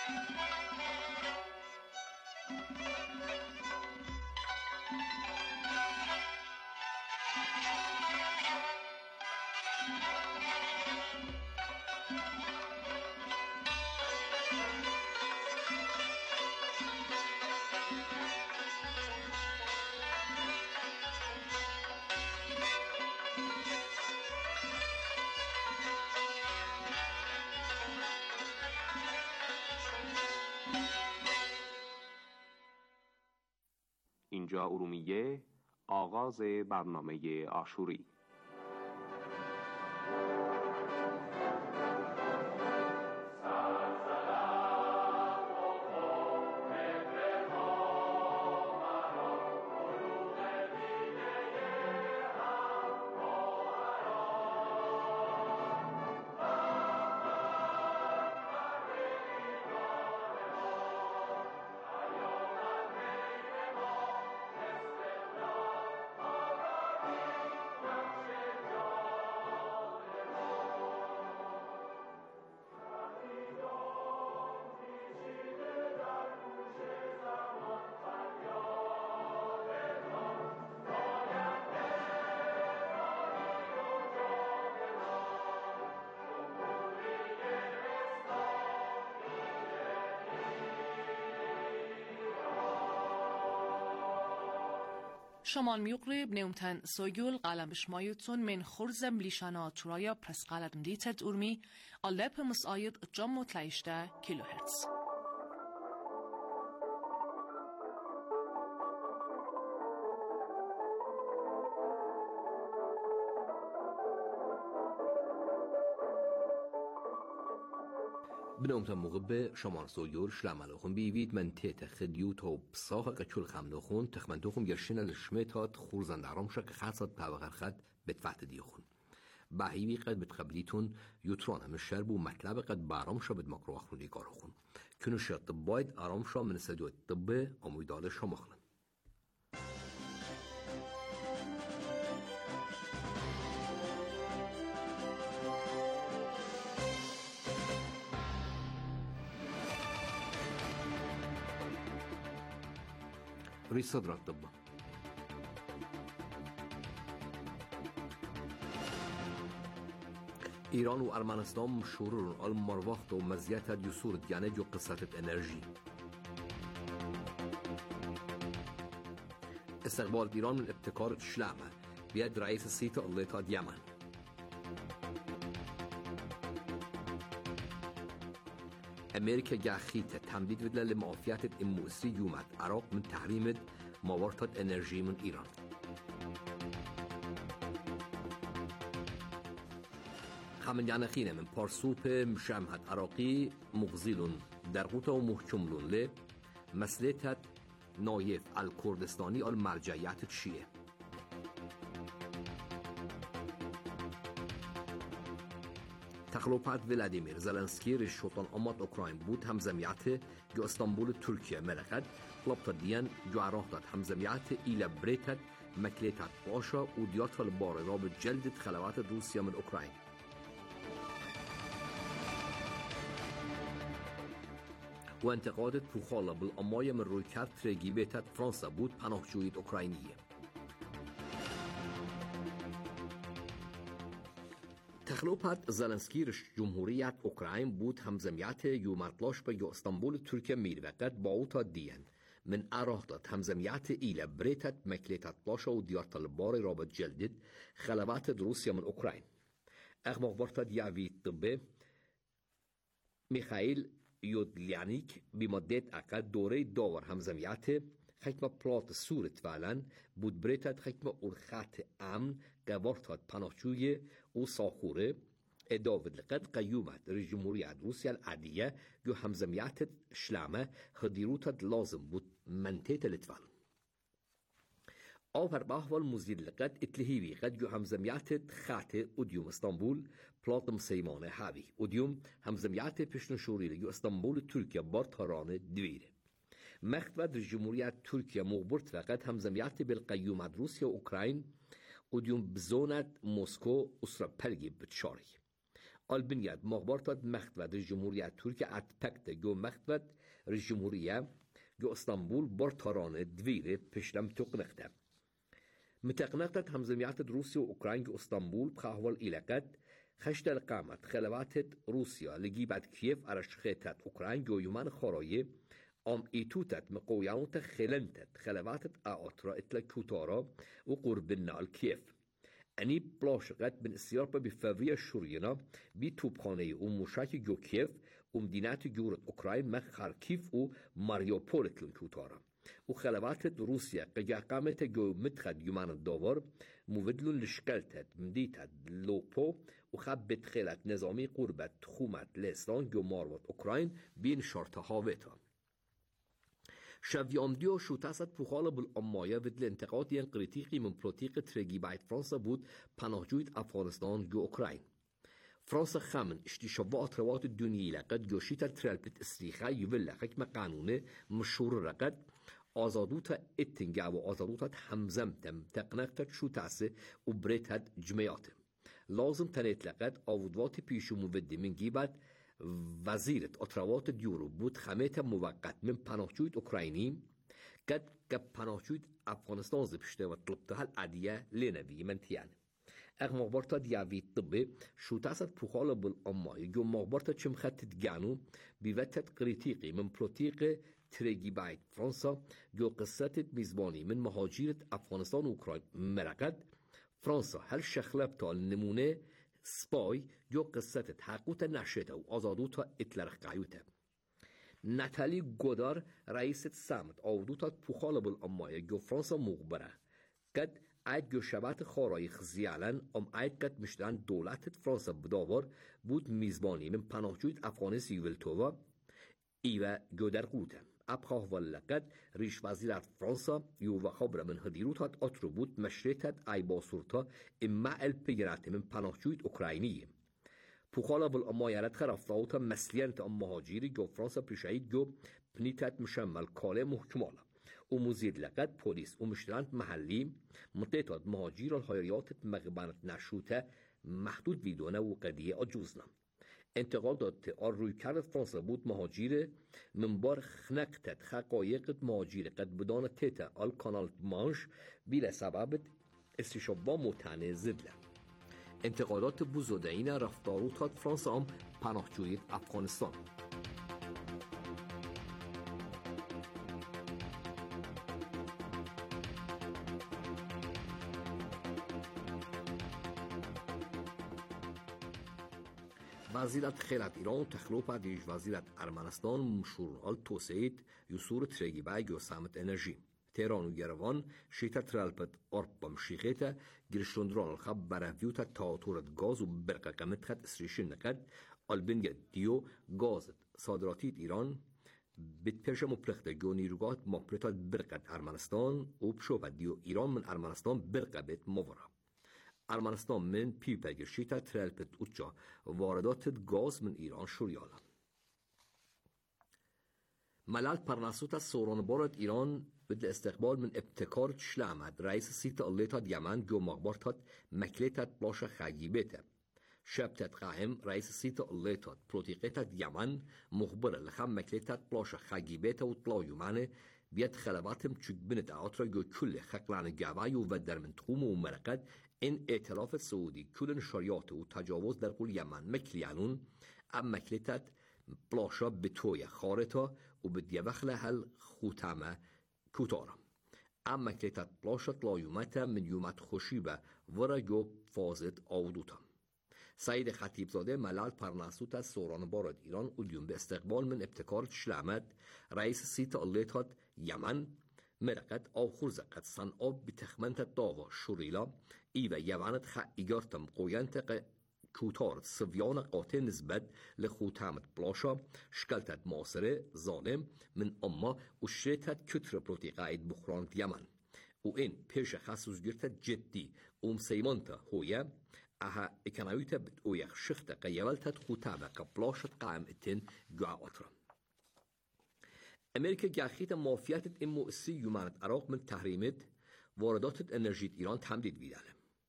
اینجا ارومیه، آغاز برنامه عاشوری. شمال ميقرب نيومتن سويول قلم بشمايوتون من خرزم ليشانا ترايا برس قلم ديتت أرمي اللاب مسايد جمو تلايشتا كيلو هرتز. بنومتن مغبه شمال سويول شلامالوخن بيويد من تيت خديوت و بصاغة قچول خمدوخن تخمنتوخن يرشين الشميتات خورزن دارمشا كخاصت باوغر خد بتفعت ديوخن باهيوي قد بتقبليتون يوترون من شرب و مطلب قد بارمشا بدمقروخن ديگاروخن كنوشا طبايد آرامشا من استديو الطبه امويدال شمخلن رئيس صدر الطب. ایران و ارمنستان مشهورن على مروخت و مزیت یسور دیانه جو قصة انرژی. استقبال ایران من ابتکار شلامه بيد رئيس سيتا الليتا اليمن. امریکا جاخیت تمدید بدل لمعافیت اموسی یومد عراق من تحریم موارد انرژی من ایران. خمن یعنخینه من پارسوپ مشامهد عراقی مغزیلون در قوتا و محکملون لی مسئلت نایف الکردستانی المرجعیت چیه؟ تخلوپات ولادیمیر زلنسکی رشوتان آمد اوکراین بود همزمیت جو استانبول ترکیه مرقد طلبت دیان جو عراقت همزمیت ایل بریتت مکلیتت باشا و دیات البار را به جلد خلوات روسیه من اوکراین و انتقادت پوخالا بالامای من روی کرد ترگیبتت فرانسا بود پناهجویت اوکراینیه. تخلوپات زلنسکی رش جمهوریت اوکراین بود همزمیت یومرتلاش به یو استانبول ترکیه میروقت با اوتا دیان من اراهدت همزمیت ایل بریتت مکلیتت باشا و دیارت البار را به جلدت خلوات روسیه من اوکراین. اخبار برتد یعوی طبه میخائیل یودلیانیک بمدت اقل دوره داور همزمیت خیمه پلات صورت فعلا بود بریتت خیمه ارخات امن قوارتات پناهجوی او ساخوره اداود لقد قیومت رئیس جمهوریت روسیه العادیه جو همزمیت شلامه خدیروتت لازم بود منطقه لتفعل آفر باحوال مزید لقد اتلهیوی قد جو همزمیت خط اودیوم استانبول پلاتم سیمانه هاوی اودیوم همزمیت پشنشوری جو استانبول ترکیه بار تارانه دویره مختبد جمهوریت ترکیه مغبرت فقط همزمیت بالقیومت روسیه و اوکراین اودیوم بزونت موسکو اسرا پلگی بتشاری البنياد مغبرتات مختود الجمهورية تركيا أتبكت جو مختود الجمهورية جو اسطنبول برطران دويرة بشلم تقنقتا متقنقت همزميات روسيا وأوكران جو اسطنبول بخاهوال إلاقات خشت القامت خلوات روسيا لجيبت كييف أرشخيتات أوكران جو يومان خرايه ام ايتوتت مقويانت خلنتت خلوات آترا اتلا كوتارا وقربنا الكييف اني بلاشقت بن السياربة بفافية الشورينا بتوبخاني ومشاك جو كييف ومدينات جورة أوكراين من خاركيف وماريوبولت لنكوتارا وخلوات روسيا قجا قامت جو مدخد يومان الدوار مودلون لشكلتت مديتت لوبو وخبت خيلت نظامي قربت خومت لسلان جو ماروت أوكراين بين شرط هاويتا شویامدیو شوتاست پوخال بالامایه ود الانتقاد ین قریتیقی من پلوتیق ترگی باید فرانسا بود پناهجوید افغانستان جو اوکراین فرانسا خامن اشتشابات روات الدنيا لقد جوشيت الترالبت استريخا يولا حكمة قانونة مشهور رقد آزادوتا اتنجا و آزادوتا حمزمتم تقنقتت شو تاسه و بريتت جمعياتم لازم تنيت لقد آودوات پیشو مودي من جيبت وزيرة اطروات ديورو بود خميت موقت من پناهجوید اوكرايني قد پناهجوید افغانستان زبشته و طلبتها العدية لنوي منتيان اغ مغبرتا دياوي طبي شو تاسد پوخال بالأماي جو مغبرتا چم خطت جانو بيوتت قريتيقي من بروتيق تريجي بايت فرنسا جو قصتت ميزباني من مهاجرة أفغانستان وأوكراين مرقد فرنسا هل شخلبتا النمونه سباي جو قصتت حقوتا نشتا و آزادوتا اتلرخ قايوتا ناتالي گودار رئيسة سامت آودوتا پوخال بالأماي جو فرنسا مغبره قد عید جو شبات خارای خزیالن عید قد مشتن دولت فرانسا بداور بود میزبانی من پناهجوید افغانیس یولتووا ایوه جو در قوته ابخواه ولقد ریش وزیرت فرانسا یو خبر من هدیروتات اترو بود مشریتت ای باسورتا اما الپیرات من پناهجوید اوکراینی پوخالا بالامایرت خرافاوتا مسلیانت مهاجری جو فرانسا پیشایید جو پنیتت مشمل کاله محکمالا ومزيد لقد بوليس ومشترانت محلي منطقة مهاجر الحيريات مغبانت نشوته محدود بيدونه وقضية أجوزنا انتقادات الروي كارت فرنسا بود مهاجر من بار خنقتت حقائق مهاجر قد بدان تيتا الكانال مانش بلا سبب استشابه متعنى زدله انتقادات بزودين رفتاروتات فرنسا هم پناهجوی افغانستان وزیرت خیلت ایران تخلوپا دیش وزیرت ارمنستان مشورال توسعید یسور ترگیبای گوسامت انرژی تهران و گروان شیطه ترالپت اربم شیخیته گرشتندران الخب براویوتا تاطورت گاز و برقه قمت خد اسریشن نکد البنگ دیو گازت صادراتیت ایران بتپرشم و پلخته گو نیروگات مپرتات برقت ارمنستان و بشوبت دیو ایران من ارمنستان برقه بیت مورا ارمنستان من پیپرگرشیتا ترالپت اوچا واردات گاز من ایران شوریالا ملال پرناسوتا سورانبارت ایران بدل استقبال من ابتکار شلامد رئیس سیت اللیتات یمن جو مغبارتات مکلیتات بلاشا خاگیبیتا شبتت قاهم رئيس سيتا اللیتات پروتیقیتات یمن مخبر لخم مکلیتات بلاشا خاگیبیتا و طلاو یمانه بیاد خلباتم چگبنت آترا جو کل خقلان جوایو و در منطقوم و مرقد این ائتلاف سعودی کل شریعت و تجاوز در قول یمن مکلیانون ام مکلیتت بلاشا بتوی خارتا و بدیا وخل هل خوتامه کوتارم ام مکلیتت بلاشا طلایومتا من یومت خوشیبه ورا جو فازت آودوتا سعید خطیبزاده ملال پرناسوت سورانبارد ایران اليوم به استقبال من ابتکار شلامت رئیس سیت اللیتات یمن مرقد او خرزقت صنعا بتخمنت داوا شوریلا ایوه یوانت خیگارتم قوینت کوتار سویان قاطع نسبت لخوتامت بلاشا شکلتت معاصره ظالم من اما و شریتت کتر پروتیقاید بخراند یمن و این پیش خصوصگیرت جدی سیمانتا هویه اها اکنایوتا بد اویخ شخت قیولتت خوتامه قبلاشت قائم اتن جوع اطرا امریکا جاخیت مافیاتت امو اسی یومانت عراق من تحریمت واردات انرژیت ایران تمدید بیدانه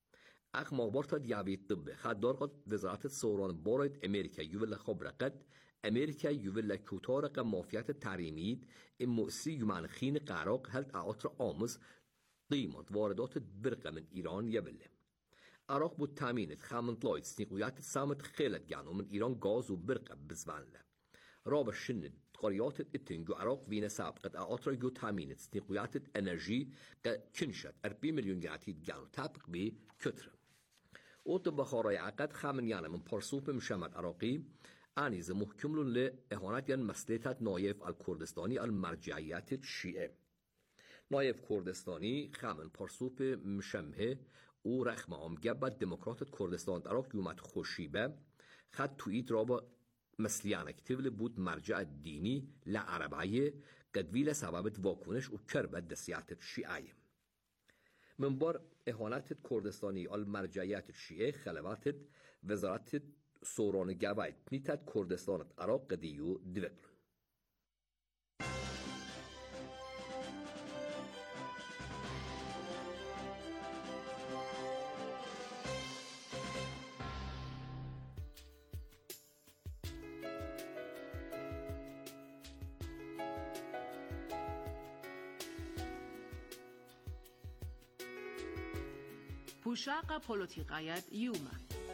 اخ مابارتا دیابیت طب خدار قد وزارت سوران بارد امریکا یوول خبر قد امریکا یوول کوتار مافیات تحریمید اموسی یومن خین قراق هل اعاطر آمز قیمت واردات برقه من ایران یبله عراق بود تامینت خامنت لاید سنیقویات سامت خیلت گانو من ایران گاز و برقه بزبانله راب شند قريات التنجو عراق فينا سابقت أطرق جو تامينت سنقويات الانرجي كنشت 40 مليون جاتي جانو تابق بي كتر اوت بخارای عقد خامن یعنی من پرسوب مشمت عراقی آنیز محکملون لإهانت ین مسلطت نایف الکردستانی المرجعیت شیعه نایف کردستانی خامن پرسوب مشمه او رخم آمگب دموکرات کردستان عراق یومت خوشیبه خد توییت را با مسلیانه کتیبل بود مرجع دینی لعربعیه قدویل سببت واکنش و کربت دسیات شیعه من بار اهانت کردستانی المرجعیت شیعه خلوات وزارت سوران گوید نیتت کردستان عراق قدیو دوگل پوشاق پولوتیقایت یوما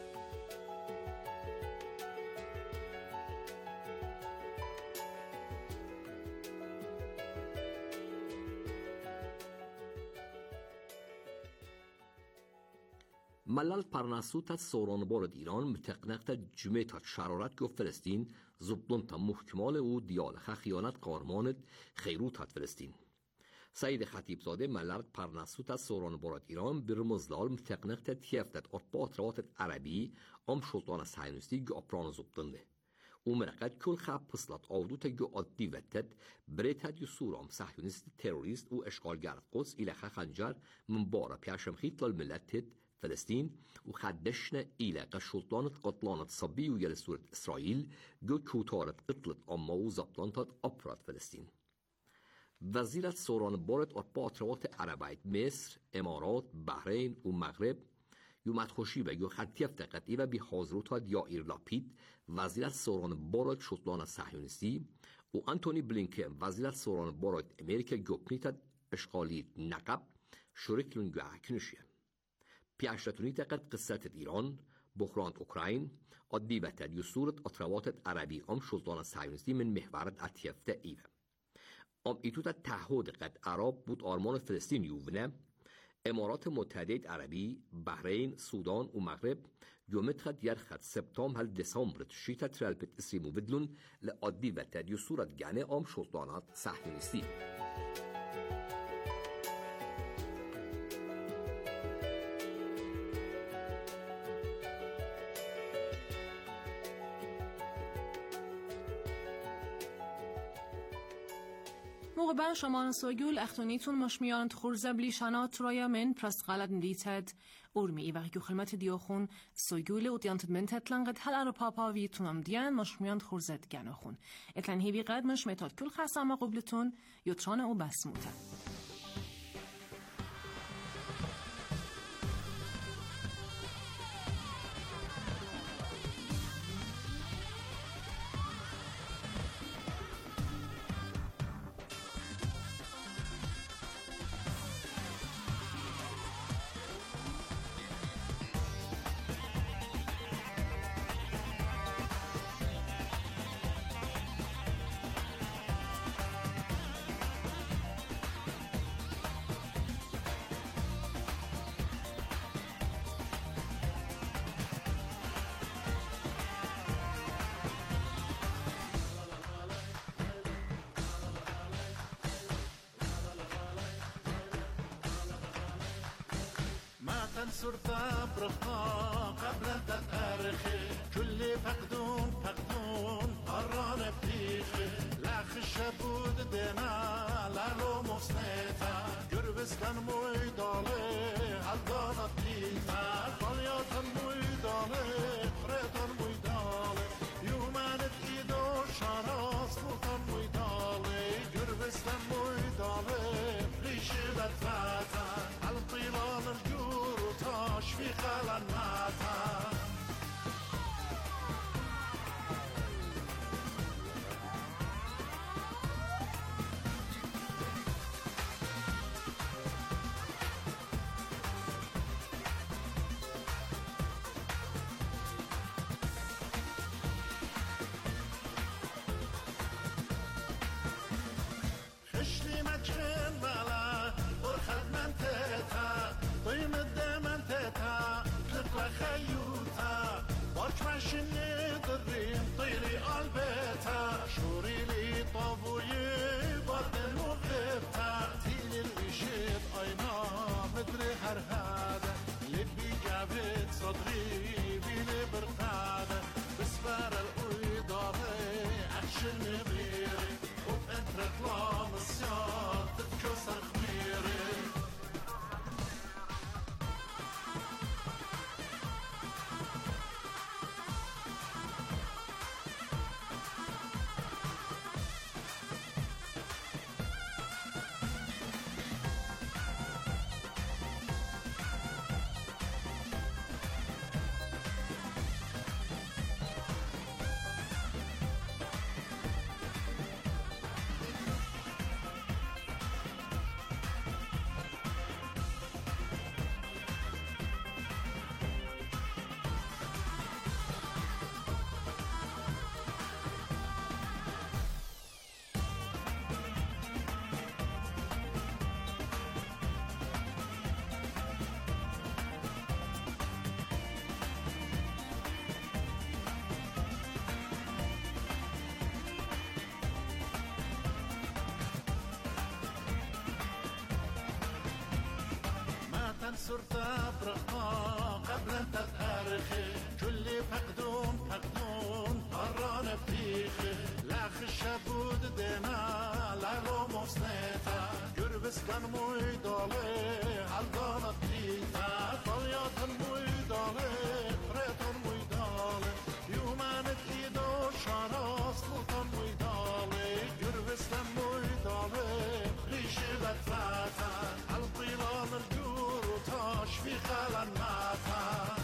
ملل پرناسوت سوران بارد ایران متقنقت جمعیت شرارت گفت فلسطین زبطن تا محکمال او دیالخه خیانت قارماند خیروت فلسطین سید خطیبزاده ملل پرناسوت سوران بارد ایران برمزلال متقنقت تیفتت ارباط روات عربی ام شلطان ساینوستی گو اپران زبطنده او مرقد کل خب پسلت آودوت گو عادی وتد بریتد یو سورام صهیونیست تروریست و اشغالگر قدس ایلخه خنجر من بارا پیاشمخیط للملتت فلسطين وخدشنا إلى قشلطانة قطلانة صبي ويل سورة إسرائيل جو كوتارة قتلة أما وزبطانة أبراد فلسطين وزيرة سوران بارد أربعة روات عربية مصر إمارات بحرين ومغرب يوم خوشی به یو خطیف دقتی و بی حاضروت یائیر لاپید وزیر سوران بارد شطلان صهیونیستی و آنتونی بلینکن وزیر سوران بارد امریکا گوپنیت اشغالی نقب شرک لنگوه کنشیه پیاشتونی دقت قصة ایران بحران اوکراین عادی و تدیو صورت اطروات عربی ام شطلان صهیونیستی من محورت اتیفته ایوه ام ایتوت تعهد قد عرب بود آرمان فلسطین یوونه امارات متحده عربی بحرین سودان و مغرب یومتخد یرخد سپتام هل دسامبر شیطه ترالبت اسریمو بدلون لعادی و تدیو صورت گانه ام شطلانات صهیونیستی موقع شما سوگول اختونیتون مشمیان خورزب لیشانات رایا من پرست غلط ندیتد ارمی و که خدمت دیاخون سوگول و دیانت منتت لنقد هل ار پاپا ویتونم دیان مشمیان خورزد گناخون اتن هیوی قد مش متاد کل خاصه قبلتون یوتران او بسموته صرت برخا قبل تتأرخي كل فقدون قران بتيخي لاخ الشبود دينا لالو مصنيتا قربستان مويدالي عالدانا بتيتا فالياتن مويدالي قريتن مويدالي يومانت ايدو شاراس موتن مويدالي قربستان مويدالي ريشي دتفاتا عالطيلان الجور في خلا ماشيني درين طيري قلبتها شوري لي طابوي باطن وغبتها تيلي الوشيد أينا مدري هر هذا لبي جابت صدري بيلي برقادة بسفر القيداري أكشن بيري وبأنت رطلام السياد تتكسر خميري صرت برقا قبل أن تتأرخي كل فقدون قران بتيخي لاخ الشبود دينا لالو مصنيتا قربس كان مويدالي عالدانا بتيتا طليات المويدالي فريت المويدالي يومانت إيدو شاراس لطن مويدالي قربس كان مويدالي ريشي بتفاتا عالطيلان الجور وطاش في خلال ماتا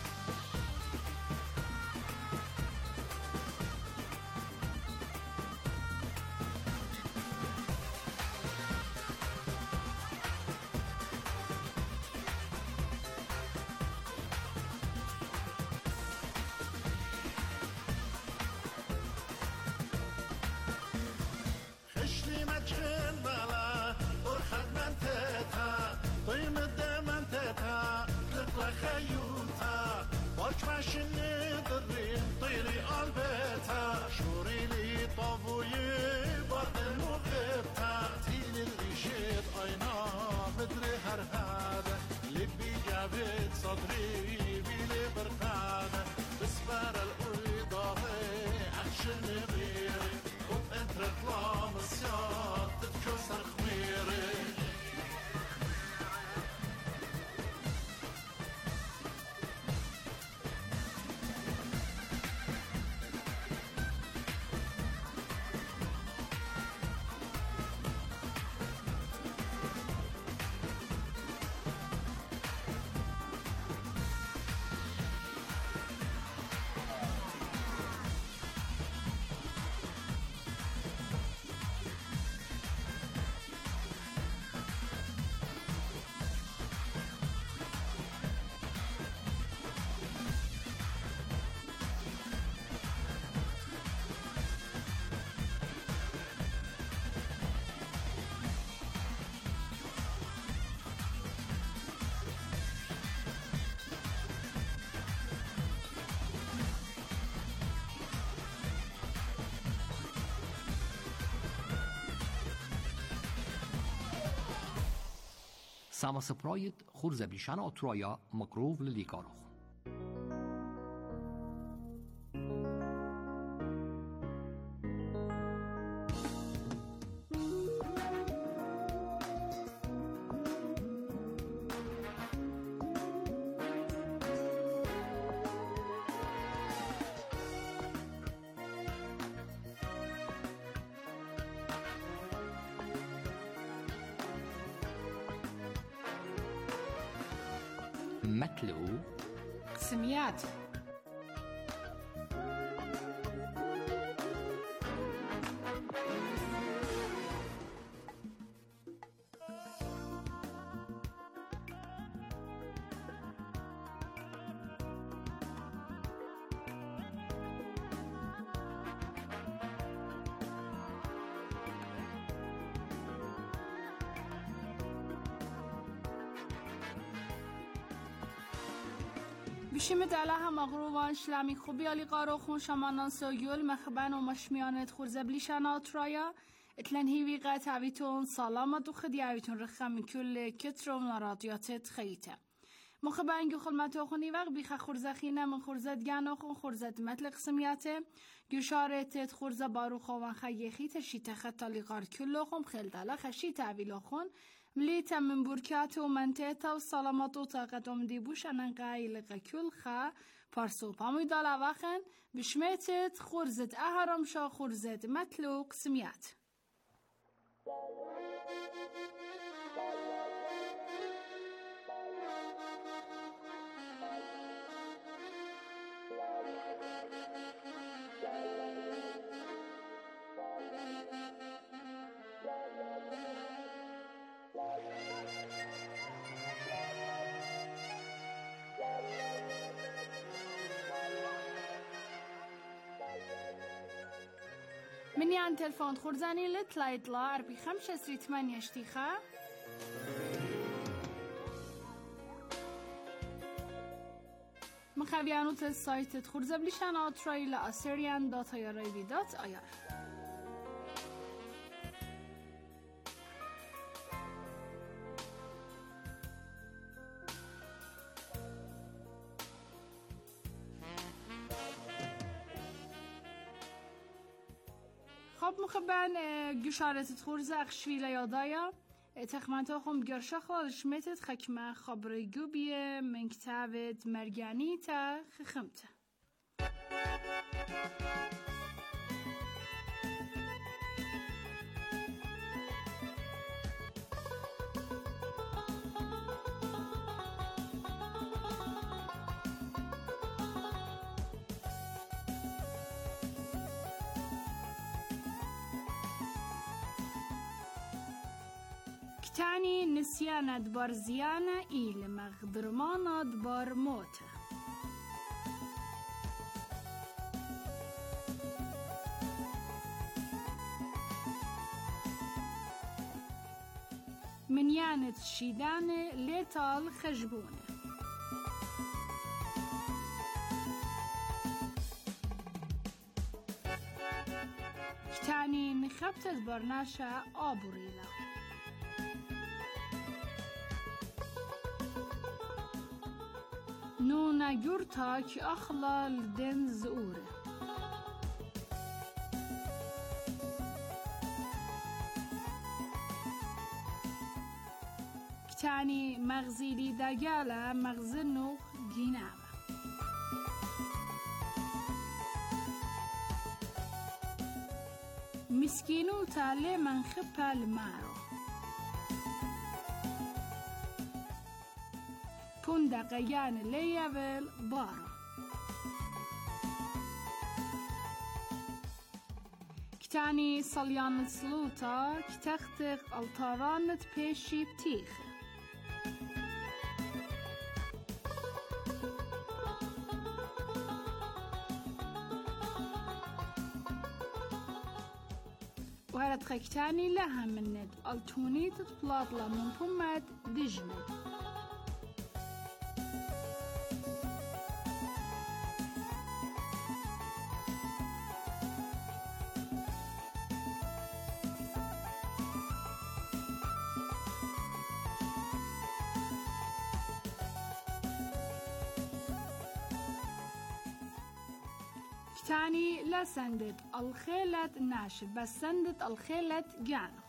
خشلي مجهن بلا ورخد منتتا طيم الدمنتتا تطلع خيوتا باش ماشيني درين طيري قلبتا شوري لي طابوي باطن وغبتا تيلي الريشيد أينا مدري هر هذا لبي جابت صدري بيلي برقادة بسفر القيداري أخشن غيري وبأنت رطلام السياد تتكسر خميري Samma prajet خورز بلیشان آترایا مقروف للیکارخ. متلو سميات بشمت علىها مغروبة آقا شلمی خوبی علی قارو خون شمانان سوگل مخبن و مشمیانت خورزه بلیشانات رایا اتلن هیوی قط عویتون سلامت و خدی عویتون رخم کل کترم نرادیاتت خیته مخبن گو خلمت خونی وقت بیخ خورزه خینه من خورزت گنو خون خورزت متل قسمیته گوشارتت خورزه بارو خوان خیه خیت شیت خطالی قار کلو خون خیل دالا خشیت عویلو خون ملیتا من برکات و منتیتا و سلامت و طاقت دیبوش انن قایل کل خا پارسو پاموی دالا وخن بشمیتت خورزت اهرام شا خورزت متل و قسمیت من يعني تلفون خرزاني لتلا يطلع 4538 اشتيخة مخابيانو تلسايت خرزة بليشان آتراي لأسيريان داتا ياريبي دات آيار خب مخبن گوشارت خورز اخشویل یادایا تخمنتا خم گرشه خلال شمتت خکمه خبری گوبیه من کتابت مرگانی تا خخمته تعني نسيان أدبار زيانة إلى مغدرمان أدبار موت من يانت شيدانة ليتال خجبونة تعني نخبت أدبارناشا آبوريلا نونا جورتا كي أخلال دين زؤورة كتاني مغزيلي داجالة مغزنو جينامة مسكينو تالي من خبها المارو دقيقان ليابل بارا كتاني صليان سلوتا كتختق الطارانت بيشي بتيخ وهرت خكتاني لها منت التوني تطلاطلا من فمت دجمت تاني لا سندت الخيلة ناشف بس سندت الخيلة جانخ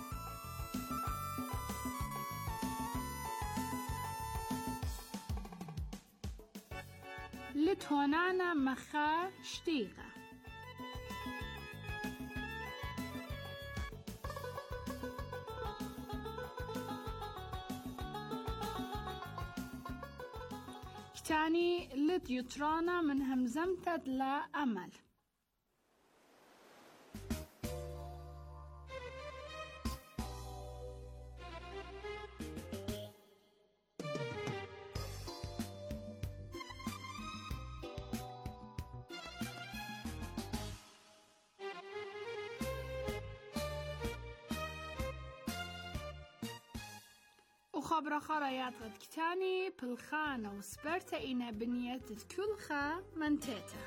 لتهونانا مخا شتيغة تاني لت يترانا من همزمتة لا أمل خبر خرایت قد کتانی پلخانه و سپرت اینه بنیت کلخه منتیته.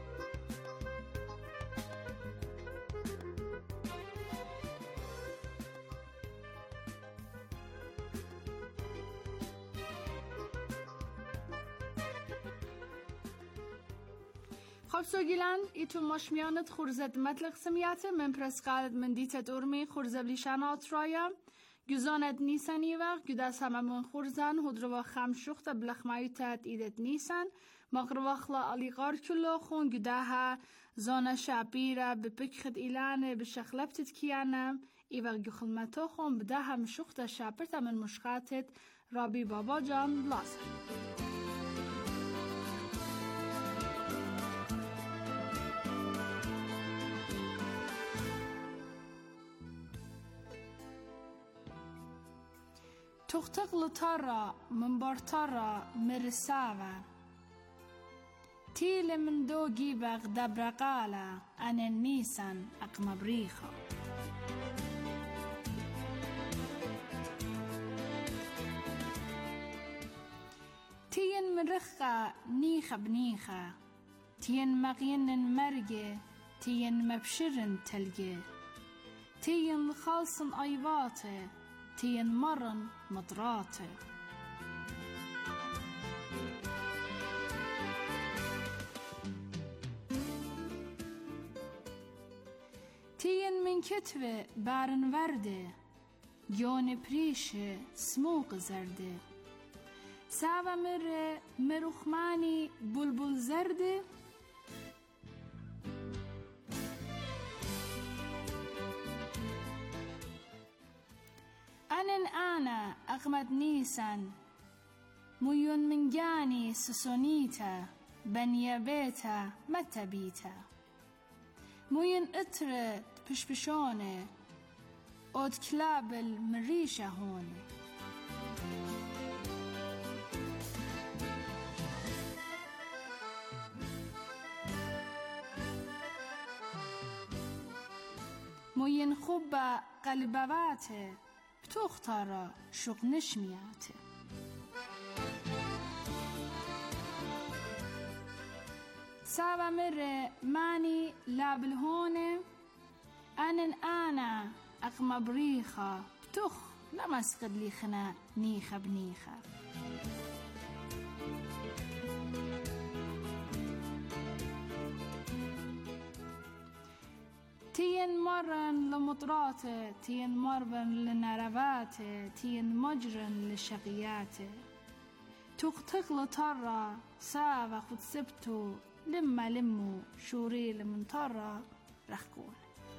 خب سوگیلن ایتون مشمیانت خورزت مطلق سمیاته من پرسقالت من دیتت ارمی خورزبلیشانات رایا گزاند نیسانی وقت گداس همه من خورزن هدروا خمشوخت بلخمایتت ایدت نیسن مغروا خلا علیقار کلو خون گداها زانه شعبیره بپکخد ایلانه بشخلبتت کیانم ایوه گخلمتو خون بده هم شوخت شعبرت من مشخاتت رابی بابا جان بلاسر. تختقل ترى من برترى مرساوة تيل من دوجي بغدب رقالة أنا النيسان أقم بريخة تين من رخة نيخة بنيخة تين مغين مرقة تين مبشرن تلقى تين خالصن أيواته تين مرن مطراته تين من كتفه بارن ورده جون بريشه سموق زرده ساوه مره مروخماني بلبل زرده أنا أغمد نيسان ميون من جاني سسونيتا بنيا بيتا متى بيتا ميون اترت بشبشوني أود كلابل مريشة هوني ميون خوبة قلبواته بتختار شوق نشمياته سابا مرة ماني لابل هون أنا أقم بريخة بتخ لما اسقد لي خنا نيخة بنيخة تين مرن لمطراته تين مربن لنرواته تين مجرن لشقياته تغتغل طرة ساوة خد سبتو لما لمو شوري لمن طرة رخكون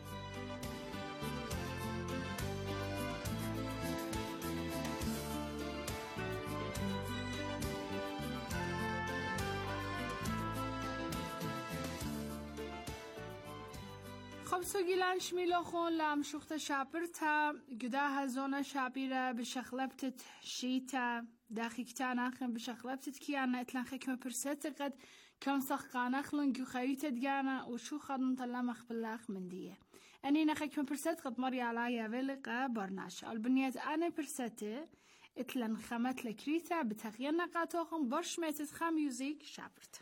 خب سوگیلن شمیلا خون لام شوخت شابرتا گداه زونه شابیره بشخلبتت شیتا داخیکتان آخن بشخلبتت کیانه اتلان خکم پرست قد کم سخقان اخلن جو خیوتت جانا وشو خدن طلام اخبلاخ من دیه اني نخكم برست قد مري عليا ولقى برناش البنيات انا برسته اتلن خمت لكريتا بتغيير نقاطهم برش ميتت خام يوزيك شابرت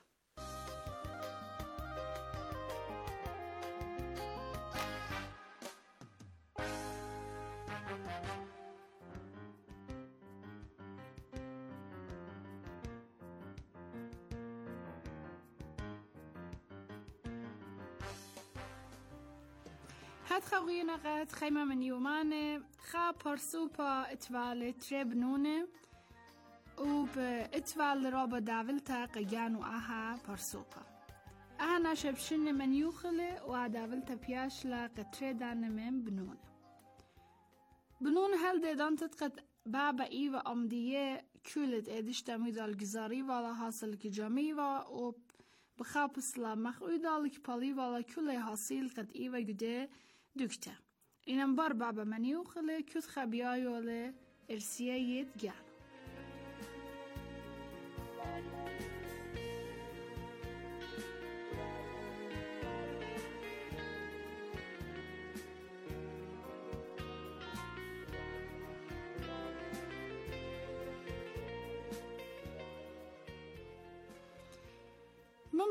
هاد خوينا قد خيمة من يومانه خا برسوبا اتوال تربنونه وباتوال رابا داولتا قيانو اها برسوبا اها ناشبشن من يوخله وعداولتا بياشلا قتردان من بنونه بنون هل ديدان تتقد بابا ايوه امديه كولت ادش تميد الجزاري ولا حاصل كجامي و بخابس لا مخويدالك بالي ولا كل حاصل قد ايوه جده دكتة إنم بار بابا من يوخله كت خبيايوله إرسيايت جان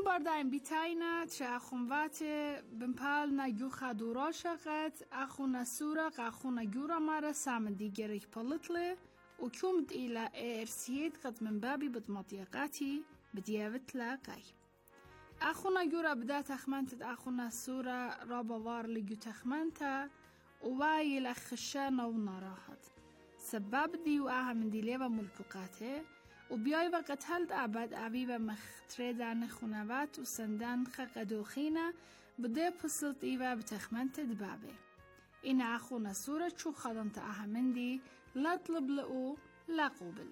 بردایم بیتاینا چه اخونوات بمپال نگو خدورا شقت اخونا سورا اخونا جورا مارا سام دیگریک پلتله و کمد ایلا ارسیید قد من بابی بدمطیقاتی بدیوت لاقای. اخونا جورا بدا تخمنت اخونا سورا رابا وار لجو تخمنتا وواي لخشانة ونراحت سبب دي وآها من دي ليبا ملفقاته وبياي وقت هلد أبد أبيبا مختردان خونوات وسندان خقدوخينا بده بسلط إيوا بتخمنت دبابه إن أخونا سورة شو خدمت آها من دي لا طلب لقو لا قوبل.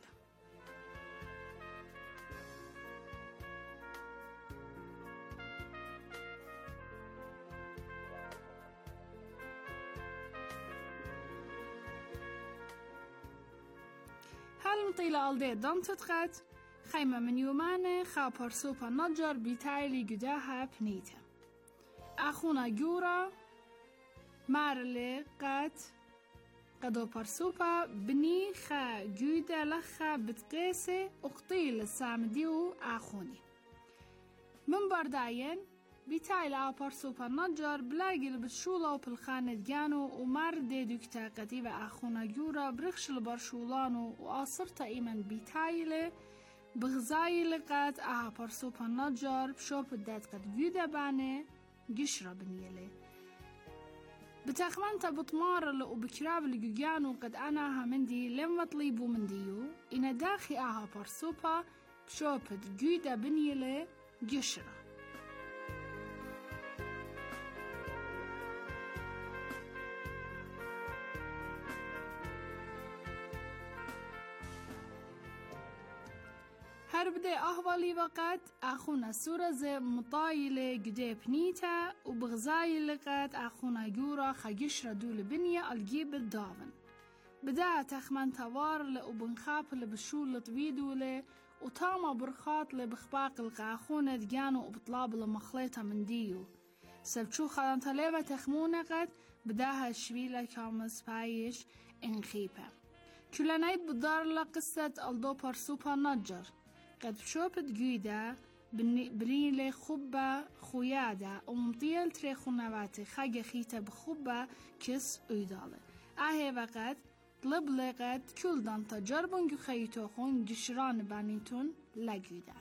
هل مطيلة ألدي دان تدخت خيمة من يومانه خا برسوبا نجر بيتايلي جداها بنيته أخونا جورا مارلي قدو برسوبا بني خا جودة لخا بتقيسي اقطيل السامديو أخوني من برداين بيتايل برسوبا نجر بلاقي البتشولة وبالخانة جانو ومار ديدوك تاقتيبا أخونا جورا برخش البرشولانو وآصرتا إيمن بيتايل بغزاي لقات برسوبا نجر بشوب الداد قد جودة باني قشرة بنيلي بتخمنتا بطمار اللي وبكراب اللي جانو قد أنا مندي لما طليبو منديو إن داخي برسوبا بشوب جودة بنيلي قشرة. هربدي أهوالي وقت أخونا سورة زي مطايلة جدي بنيتا وبغزاي لقات أخونا جورا خجشرة دول بنية الجيب الدافن بدأ تخمن توار لأبنخاب لبشول لطويدولة وطاما برخات لبخباق القاخونة دجانو وبطلاب لمخليطة من ديو سبتشو خلان تليبة تخمونة قد بداها الشبيلة كامس بايش انخيبة كلانيت بدار لقصة الدو برسوبا نجر قد شوبت جيدا بريلي خبة خويادة ومطيل تري خنواتي خاجة خيتا بخبة كس ايدالة اهي وقت طلب لقد كل دان تجربون جو خيتوخون جشران بانيتون لجيدان.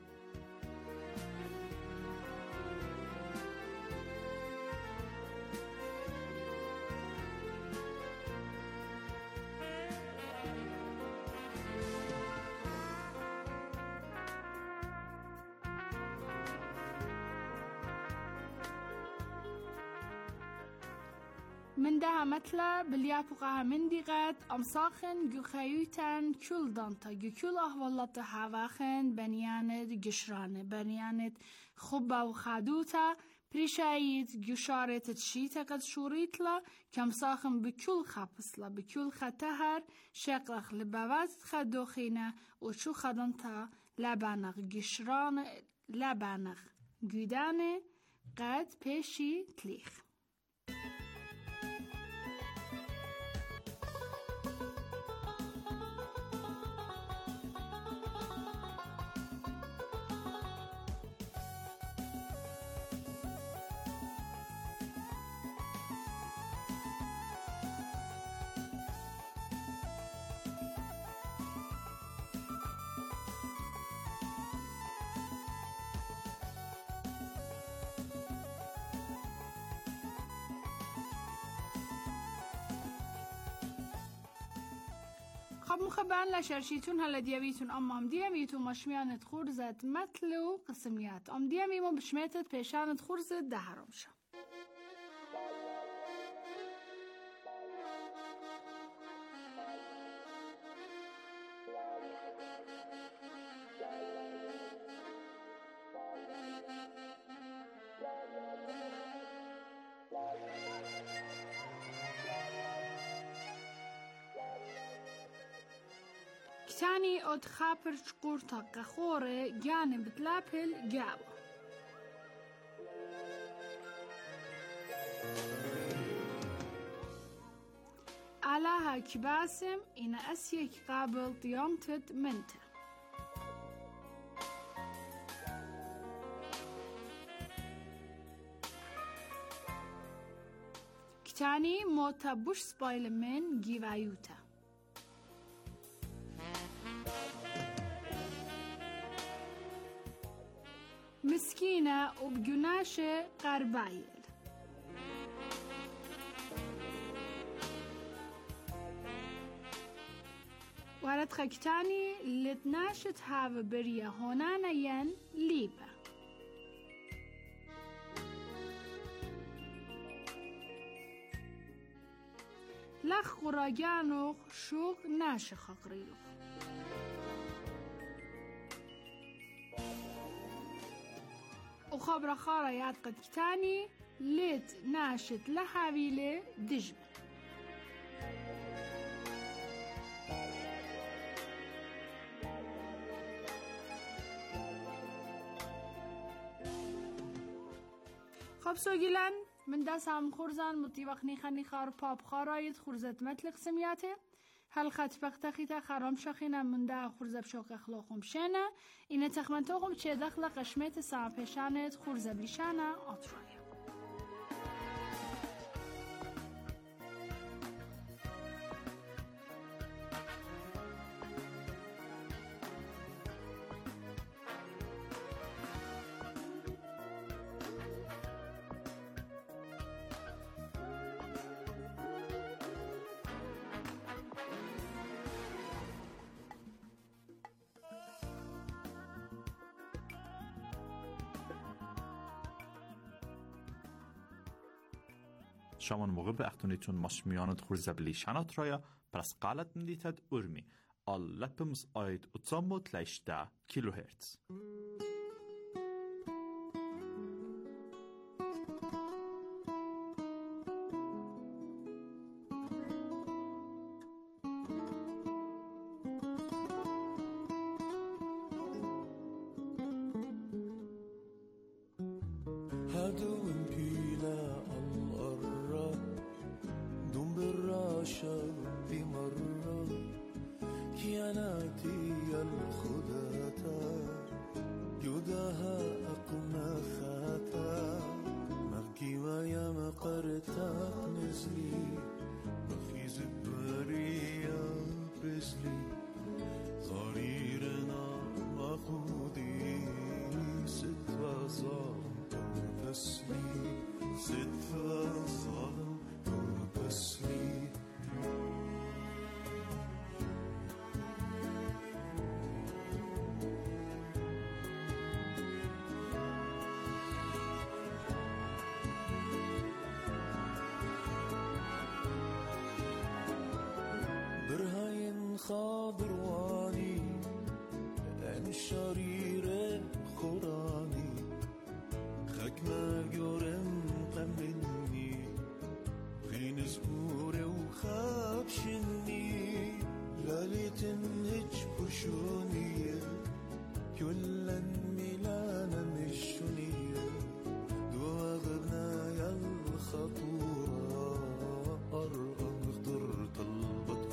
من ده مثلا بليابقها من ديغات أمساخن جو خيوتان كل دانتا جو كل أهوالات هواخن بنيانت جشرانة بنيانت خبا وخادوتا بريشايت جو شارت تشيتا قد شوريتلا كمساخن بكل خابسلا بكل خطهر شقلخ لبوات خدوخينة وشو خدانتا لبانخ جشرانة لبانخ جودانة قد بيشي تليخ. خب مخبان لشرشيتون هلا ديابيتون أمام دياميتون مشميانت خورزة متلو قسميات أم دياميمو بشميتت بيشانت خورزة دهرمشا كتاني أد خابر شقورتا قخورة جانب تلابل جاوة علاها كباسم إن أسيك قابل طيامتت منته خکتانی موتا بوش سپایل من گیوایوتا. مسكينة وبجناشة قربايل. ورد خكتاني لتناشت هاف بريا هونانا ين ليبا. لخ قراجانوخ شوق ناشخ قريلوخ. وخبر خاريات قد كتاني ليت ناشت لحاويلة دجمة. خب سوگیلن من دست هم خورزن مطیبخنی خنی خار پاپ خاراید خورزت مطلق سمیاته هل خط بختخیتا خرام شخینم من ده خورزب شوق اخلاقم شنه اینه تخمنتوهم چه دخل قشمت سامپشانت خورزب لیشانه آترایه. شامان موقع به اختونیتون مشمیانت خورزبلی شنات رایا پرس قالت ندیتد ارمی آل لپمز آید اتسامو تلیشده کیلوهرتز. خاضر واني ان شرير خوراني خك ما جورم قمني خين زبور وخابشني لاليت هج برشوني كلا ميلانا نشوني دواغبنا يا الخطورة أرقم خضر طلبت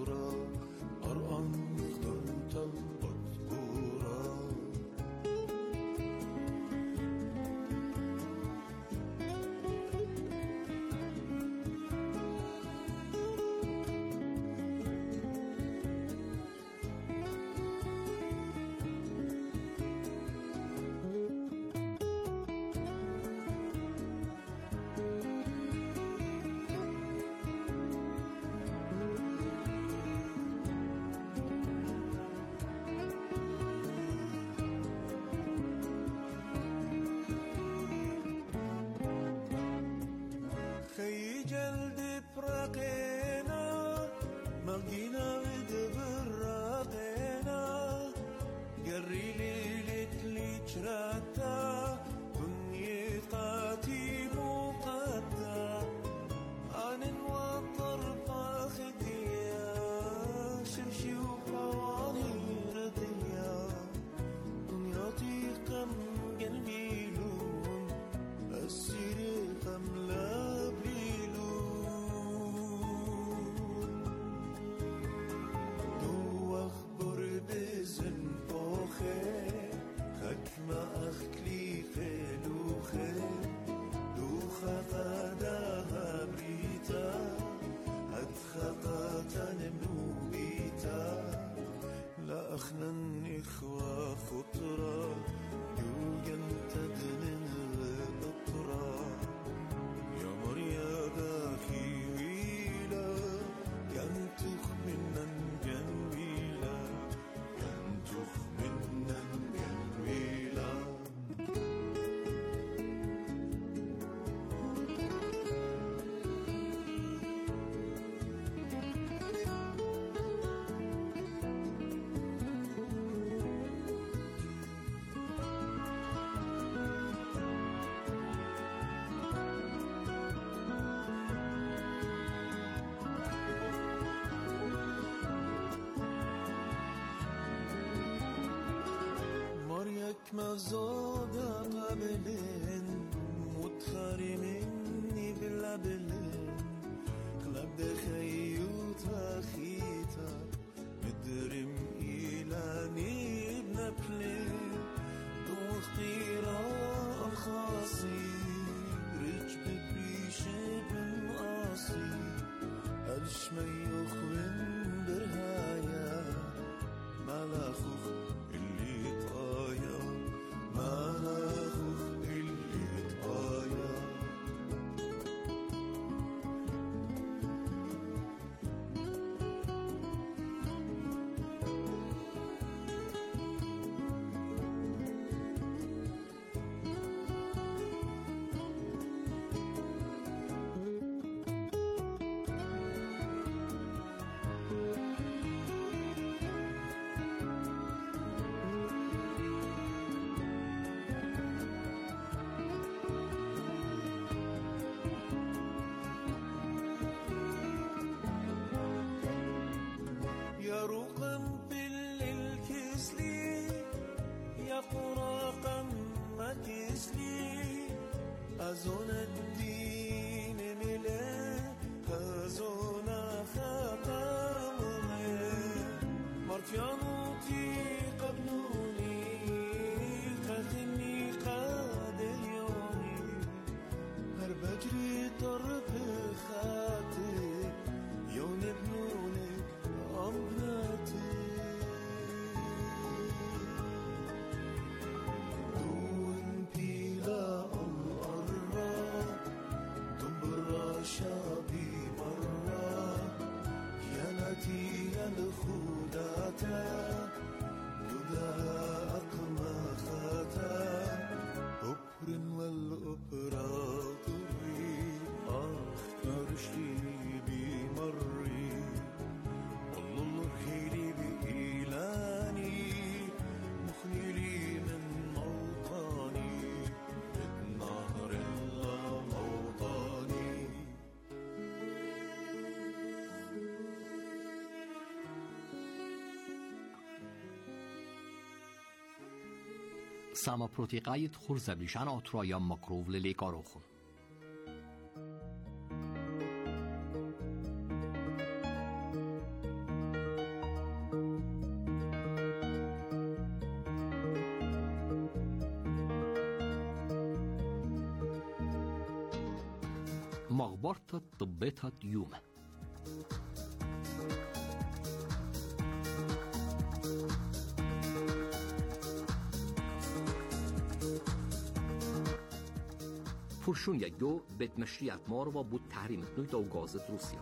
خي جلد براقينا ملقينا بدبر راقينا قري ليلة لي جراتا بني قاتي مقاتا أنا نوطر فاخديا شمشي وقواني رديا دنياتي قم قلبي لون السيري قملا خير مزاد قبلن متخري مني بلبلن قلب خيوط أخيتا مدرم إيلاني بنبلن دوخيرا الخاصي رجب بريشة بن قاصي الشمي يخوين برهايا ملاخوخ اللي طايا ملاخوخ اللي طايا يا رقم بالكسلي يا قراقم ما تسلي أزون الدين ملا أزون خاتم مرتيانوتي قبلوني خذني قادر يومي هر بجري طرف خاطر يون ابنونك أمناتي دون بيلا الأرى دمبرا شابي مرة يانتي الخوداتا دودا أقمى خاتا أبر والأبرا طري أخترشي بمري والله خيري بإيلاني مخنيلي من موطاني نهر الله موطاني Sama protiqajt Khurzablishana otroja makrov li karokhun. مغبرت طبتها يومه پرشون یک دو بهت مشریعت مار و بود تحریم نویت و گازت روسیا.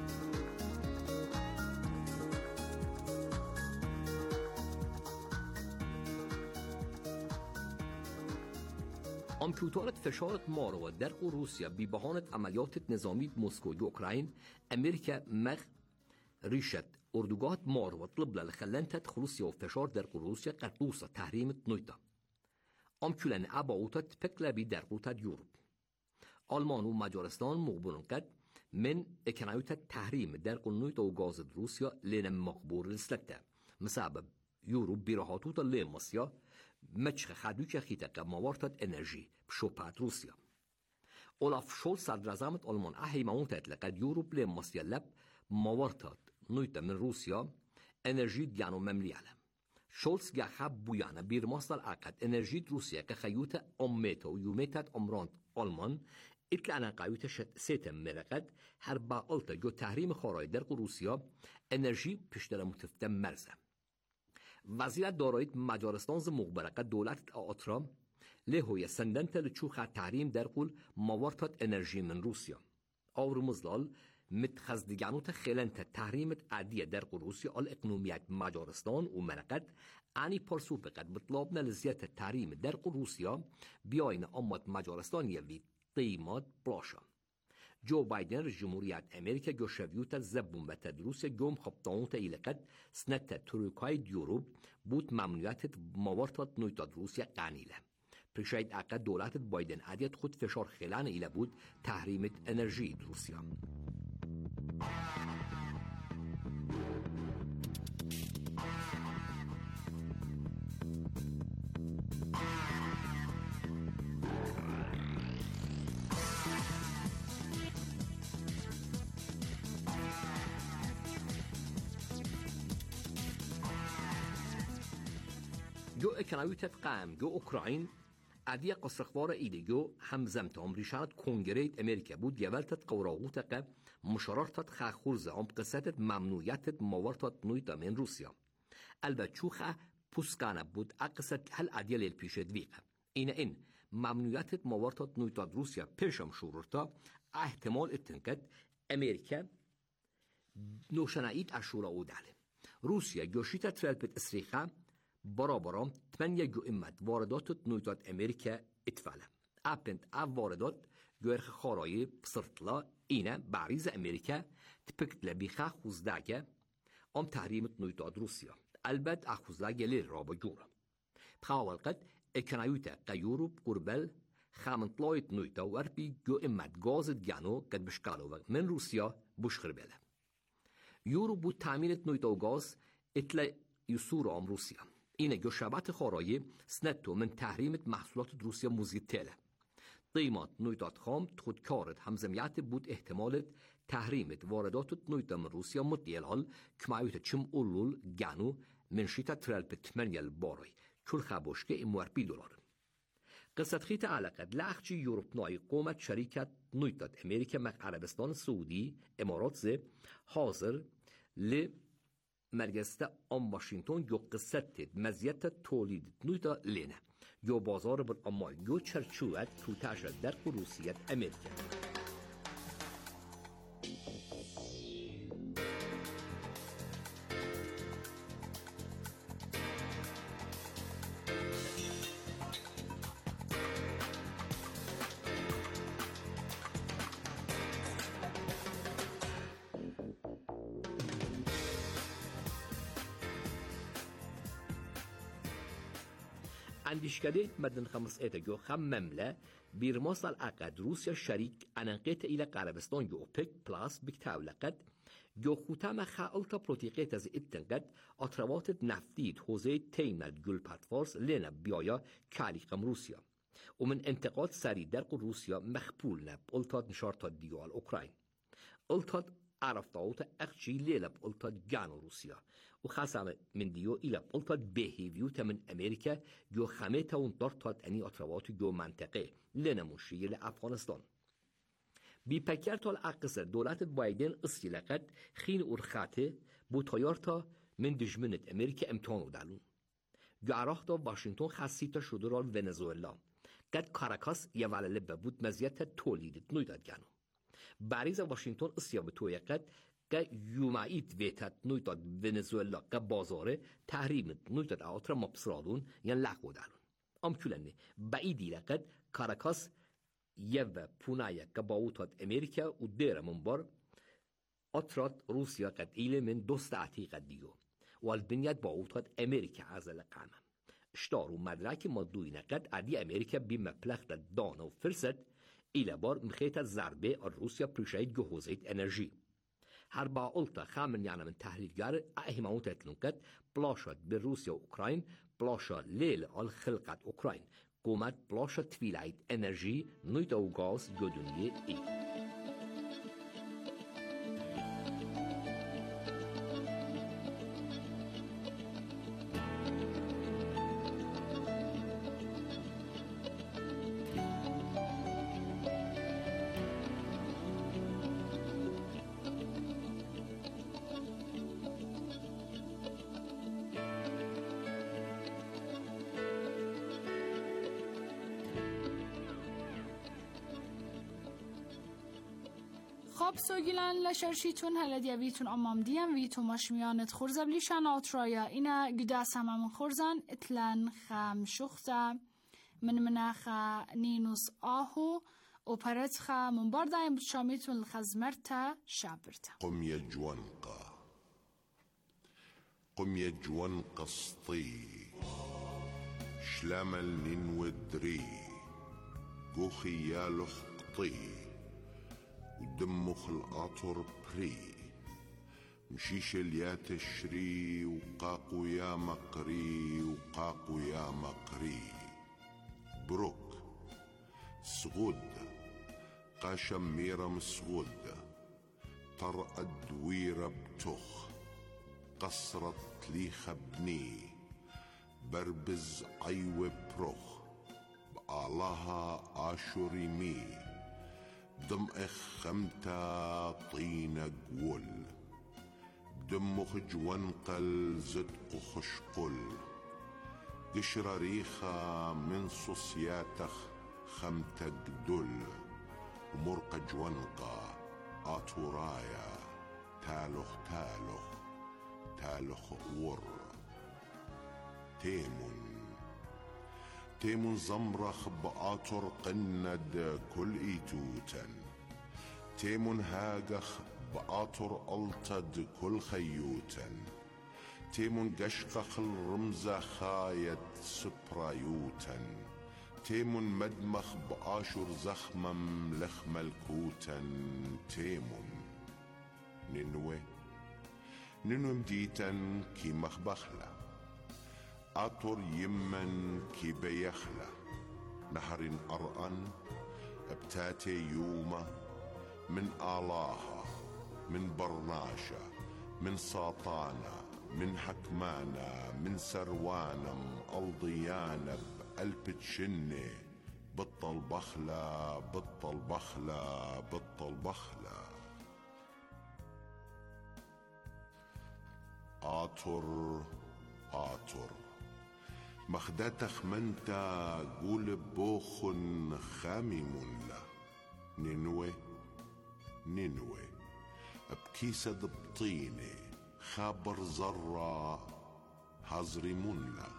امپیوتارت فشارت مار و در روسیا بی بهانت عملیات نظامی مسکو اوکراین امریکا مغ ریشت اردوگاهت مار و طلب لخلنتت خروسیا و فشار در روسیا قطوسا تحریمت نویتا. امکلن اباوتت پکلبی در روتت یوروب. آلمان و مجارستان مقبولن قد من اکنایوت تحریم در قنویت و گاز روسیا لین مقبور لسلته مسبب یوروب بیراهاتوت لیماسیا مچخ خدوچ خیتق موارتت انرژی بشوپات روسیا. اولاف شولز صدراعظم آلمان احیمانوت لقد یوروب لیماسیا لب موارتت نویت من روسیا انرژی دیانو مملیاله. شولز گخب بویانه بیرماستر عقد انرژی روسیا که خیوت امیتا و یومیتت امراند آلمان ایت انا قایوت سیتم مرقد هر باقلتا جو تحریم خارای در روسیا انرژی پشتر متفتم مرزه. وزیر دارایت مجارستان ز مخبرقه دولت آترام لهوی سندنت لچوخ تحریم در قول موارتات انرژی من روسیا. آور مزلال متخزدگانوت خیلنت تحریمت عادیه در روسیا آل اقنومیت مجارستان و مرقد انی پرسو بقد بطلابنا لزیت تحریم در روسیا بیاین امت مجارستان یوی قیمات بلاشا. جو بایدن رئیس جمهوریت امریکا گوشویوت زبون بتد روسیا گم خبطانوت ایلقد سنت تروکای دیوروب بود ممنوعیت موارتات نویتاد روسیا قانیله. پرشاید عقد دولت بایدن عادیت خود فشار خیلان ایله بود تحریمت انرژی روسیا. جو اکنایوتت قام جو اوکراین عدی قصرخوار ایدگو همزمت امریشانت کنگرهت امریکا بود یولتت قوراغوتت مشاررتت خاخورزه ام قصتت ممنوعیتت موارتت نویتا من روسیا البته چوخه پوسکانه بود اقصد هل عدیل الپیشت ویقه این ممنوعیتت موارتت نویتا روسیا پیشم شوررتا احتمال اتنکت امریکا نوشنایید اشورا او داله روسیا گوشیتا ترلپت اسریخه برابرام 8 جو امت واردات نویتات امریکا اتفاله ابند واردات گوهر خارایی بسرطلا اینه بعریز امریکا تپکت لبیخه خوزداگه ام تحریمت نویتات روسیا البته اخوزداگه لیر رابا جورا بخوال قد اکنایوتا قیوروب قربل خامنطلايت نويتا واربي جو امت غازت جانو قد بشكالو من روسيا بشخر بله يورو بو تامينت نويتا وغاز اتلا يسور ام روسيا اینه جو شبات خارایی سنتو من تحریمت محصولات روسیا موزیتله قیمت نویتات خام خودکارت همزمیت بود احتمالت تحریمت واردات نویتا من روسیا متیلال کمایوت چم اولول گانو منشیتا ترلپ 8 بارای کل خباشکه اموار $2 قصة خيت علاقة لأخشي يوروبناي قومت شركة نويتات أمريكا مع عربستان السعودي إمارات زي حاضر لمركزة أم واشنطن جو قصة مزيت توليد نويتا لنا جو بازار بالأماي جو چرچوات توتاشة در روسية أمريكا اندیشکده مدن 5 جو ممله بیرماس العقد روسیا شریک انقیت ایل قربستان جو اوپک پلاس بکتاولقد جو خوتام خالتا پروتیقیت از اتنقد اطروات نفتید حوزه تیمد گل پتفارس لینا بیایا کالیقم روسیا ومن انتقاد سری درق روسیا مخبول نب قلتاد نشارتاد دیوال اوکراین قلتاد عرفتاوت اخشي ليلة بقلتات جانو روسيا وخاصة من ديو إلى بقلتات بيهيفيوتا من أمريكا جو خميتا ونطرطات أني أطروات جو منطقة لنا مشي لأفغانستان بيبكرتا الأقصى دولة بايدن استيلاقات خين أرخاته بو طيارتا من دجمنة أمريكا امتحانو دالون جو عراقتا واشنطن خاصيتا شدرال ونزويلا قد كاراكاس يوالا لبا بود مزيتا توليدت نويدات جانو بعریز واشنطن اسیاب تویقت که یومایید ویتت نویتاد ونزوئلا که بازاره تحریم نویتاد آتر مبسرالون یعنی لغو دارون امکلنی بعیدی لقد کاراکاس یو پونایه که باوتاد امریکا و دیر منبار آترات روسیا قد ایل من دوست عتیق دیو و البنیاد باوتاد امریکا عزل قامه اشتارو مدرک مدوی نقد عدی امریکا بی مبلغ دانه و فرصت ایلا بار مخیت ضربه روسیا پریشید جهوزید انرژی هر با قلتا خامن یعنی من تحلیلگر اهماوت اتلونکت بلاشد به روسیا و اوکراین بلاشد لیل آل خلقت اوکراین قومت بلاشد تویلید انرژی نوید و گاز جدونی ای خب سوگیلن لشرشیتون هل دیویتون امام دیم ویتو مشمیانت خورزه بلیشن آترایا اینا گده سممون خورزن اتلن خم شخته منخ نینوس آهو و پرت من باردایم بشامیتون الخزمرتا شابرتا قم يا جوانقا سطي شلامل ننودري قوخي يا لخطي ودمخ القطر بري مشيش اليا تشري وقاقو يا مقري وقاقو يا مقري بروك سغود قاشم ميرم سغود طرقد ويرة بتخ قصرت لي خبني بربز عيوة بروخ بآلها آشوريمي دمخ خمتا طينة قول دمخ جوانقل زدق خشقل قشر ريخة من صوصياتخ خمتا قدل ومرقة جوانقة آتورايا تالخ ور تيمون زمرخ بآتر قند كل إيتوتن تيمون هاجخ بآتر ألتد كل خيوتن تيمون قشقخ الرمزة خايت سبرايوتن تيمون مدمخ بآشر زخمم لخ ملكوتن تيمون ننوي مديتن كي مخبخلة أطر يمن كي بيخلة نهر أرأن ابتاتي يومة من آلاها من برناشة من ساطانة من حكمانة من سروانم ألضيانة بقلب تشني بطل بخلة آتر مخدتخ منتا قول بوخن خامم له ننوي بكيسة بطيني خابر زرة هزرمون له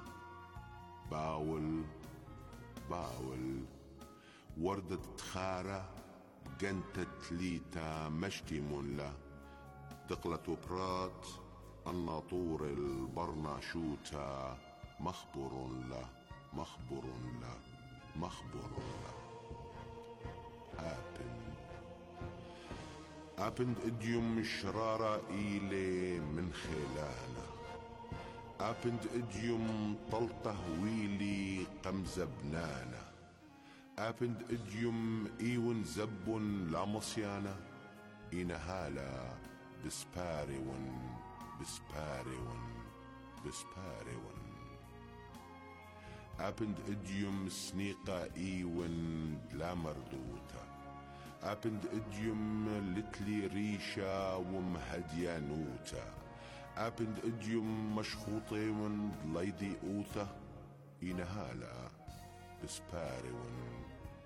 باول وردة تخارة جنتة تليتا مشتمون له دقلة برات الناطور البرناشوتا مخبر له أبند إديوم شرارة إيلي من خيلانا أبند إديوم طلطة ويلي قمزة بنانا أبند إديوم إيون زبون لامصيانا إنهالا بسباريون أبند إديوم سنيقة إيون لا مردوتا أبند إديوم لتلي ريشة ومهديانوتا أبند إديوم مشخوطي من ليدي أوثة إنهالا بسباريون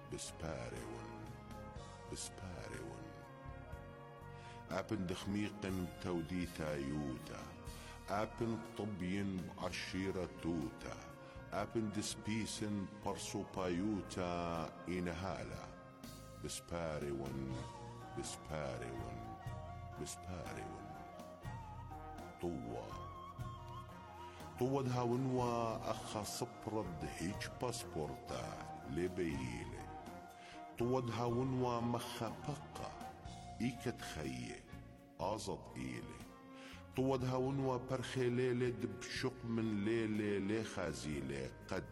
أبن خميق توديثا يوتا أبن طبين بعشيرة توتا أبن دسبيسن برسو بايوتا إنهالا بسباريون طوّد هاونوا أخا صبرد هيج باسبورتا لبيلي طوّد هاونوا مخا بقى إيكت خيه آزد إيلي طوّد هاونوا برخي ليلي دبشق من ليلي لخازيلي قد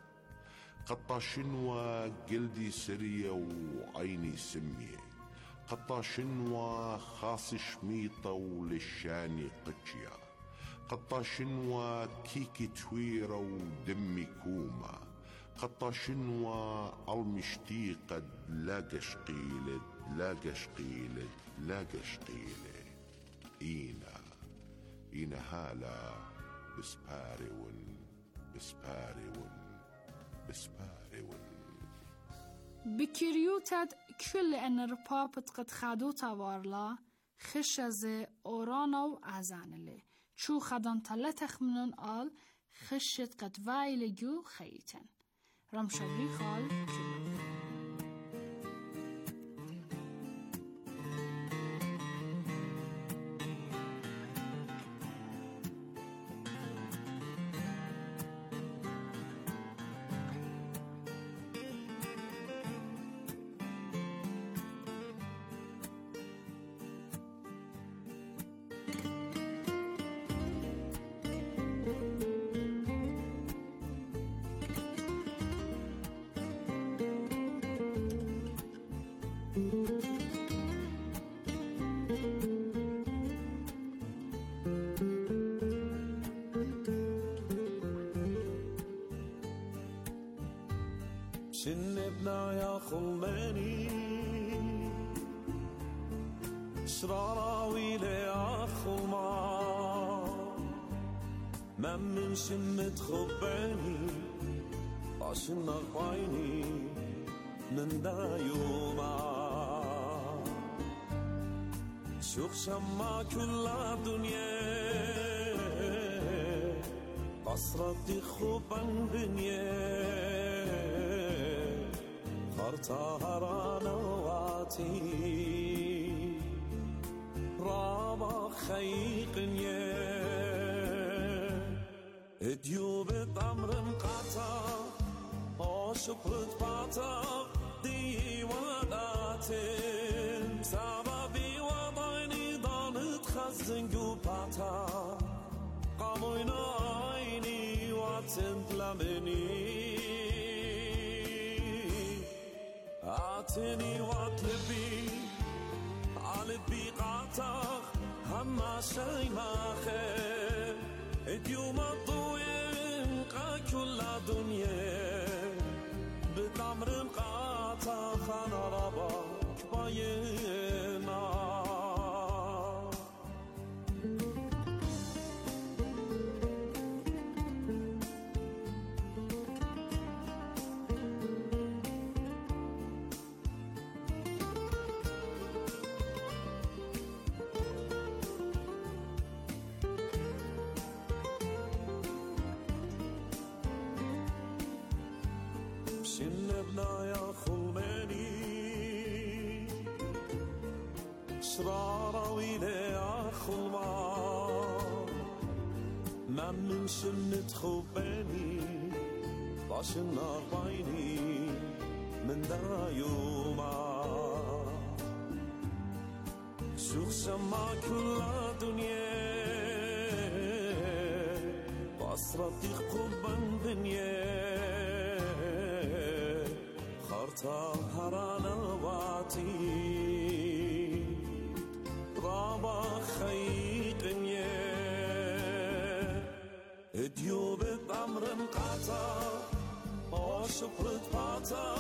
قطاشنوا جلدي سرية وعيني سمية قطاشنوا خاص شميطة ولشاني قتشيا قطاشنوا كيكي تويرة ودمي كوما قطاشنوا المشتيقة لاقش قيلة إينا هالا بسباريون بكريوتد كل أن ربابت قد خادوتا وارلا خشز أورانو عزانلي شو خدان تلتخ منون آل خشت قد وايلجو خيتن رمشبري خال كلو شنبنا يا خلماني شراراوي يا خلما من شمت خباني عشان نغبيني من دا يوما شوخ شما كل الدنيا قصرتي خوبان دنيا خرطها نواتي رابا خيقني اديوب بامرن قطع عاشقت باتا دیواناتم سببی و داینی دانت خزنگو باتا قاموین آینی و تنتلمنی آتنی و تلبی علبی قطع همه شای مخه ادیوم الضوئن قا كل دنيا بتمرن قاطع خانا رباك باينا شنبنا يا خلماني شراراوي يا خلما من شمت خوباني عشان نغبيني من دا يوما شوخ شما كل الدنيا بأسرتي قبان دنيا خرطها نواتي رابا خيقني اديوب بامرن قطع عاشقت باتا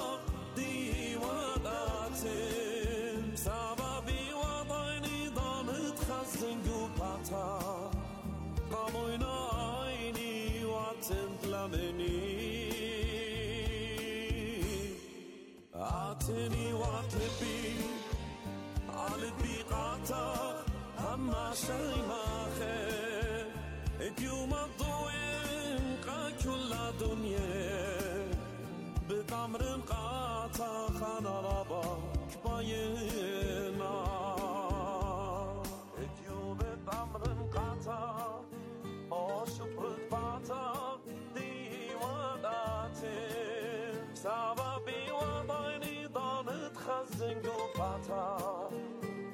دیواناتم سببی و داینی دانت خزنگو باتا قاموین آینی و تنتلمنی آتنی و تلبی علبی قطع همه شای مخه ادیوم الضوئن قا كل دنيا بتمرن قاطع خانا